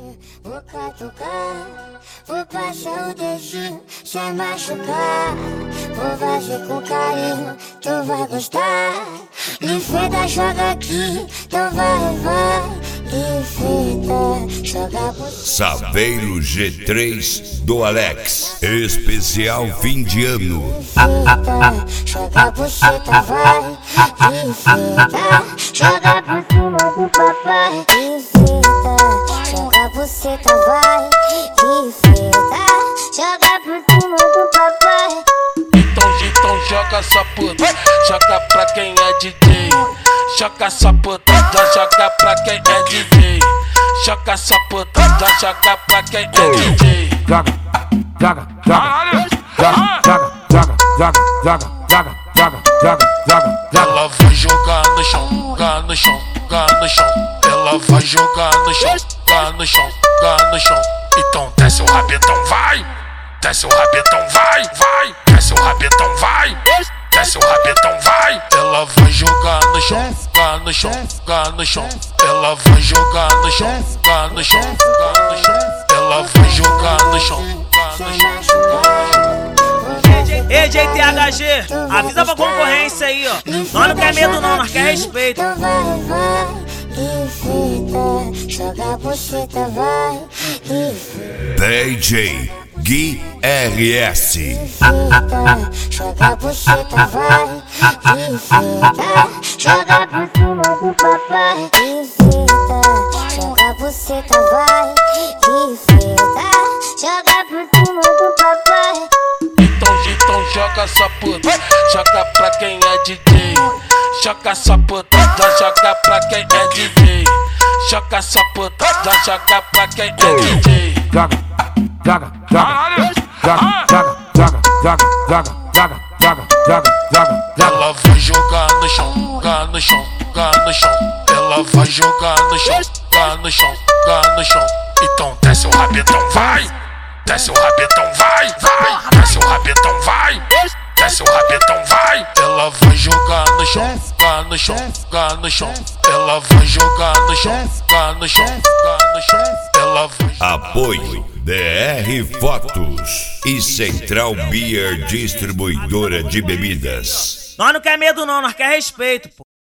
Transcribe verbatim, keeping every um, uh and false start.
Vou catucar, vou passar o dedinho sem machucar. Vou fazer com carinho, tu vai gostar. Lifeta, joga aqui, então vai, vai. Lifeta, joga por Saveiro G três do Alex, especial fim de ano. Lifeta, joga buceta, vai. Lifeta, joga por cima do papai. Lifeta, joga buceta, vai. Lifeta, joga por cima do papai. Então, então joga sua puta, joga pra quem é D J. Joga sua puta, joga pra quem é D J. Joga sua puta, joga pra quem é D J. Joga, joga, joga, joga, joga, joga, joga, joga, joga, joga, joga, joga. Ela vai jogar no chão, jogar no chão, jogar no chão. Ela vai jogar no chão, jogar no chão, jogar no chão. Então desce o rabetão, vai. Desce o rabetão, vai, vai. Desce o rabetão, vai. Desce o rabetão, vai. Ela vai jogar no chão, jogar no chão, jogar no chão. Ela vai jogar no chão, jogar no chão, jogar no chão. Ela vai jogar no chão, jogar no chão, jogar no chão. Ei, J T H G, avisa pra concorrência aí, ó. Nós não quer medo não, nós quer respeito. Então vai, vai. Lifeta, joga buceta, vai. Lifeta, D J Gui R S. Lifeta, joga buceta, vai. Lifeta, joga por cima do papai. Lifeta, joga buceta, vai. Lifeta, joga por cima do papai. Então, então joga sua puta, joga pra quem é D J. Joga sua puta, joga pra quem é D J. Joga sua puta, joga pra quem é D J. Joga, joga, joga, joga, joga, joga, joga, joga, joga, joga, joga, joga, joga. Ela vai jogar no chão, jogar no chão, jogar no chão. Ela vai jogar no chão, jogar no chão, jogar no chão. Então desce o rabetão, vai. Desce o rabetão, vai, vai. Desce o rabetão, vai. Desce o rabetão, vai. Ela vai jogar no chão, jogar no chão, jogar no chão. Ela vai jogar no chão, jogar no chão, jogar no chão. Ela vai. Apoio D R Fotos e Central Beer Distribuidora de Bebidas. Nós não quer medo não, nós quer respeito, pô.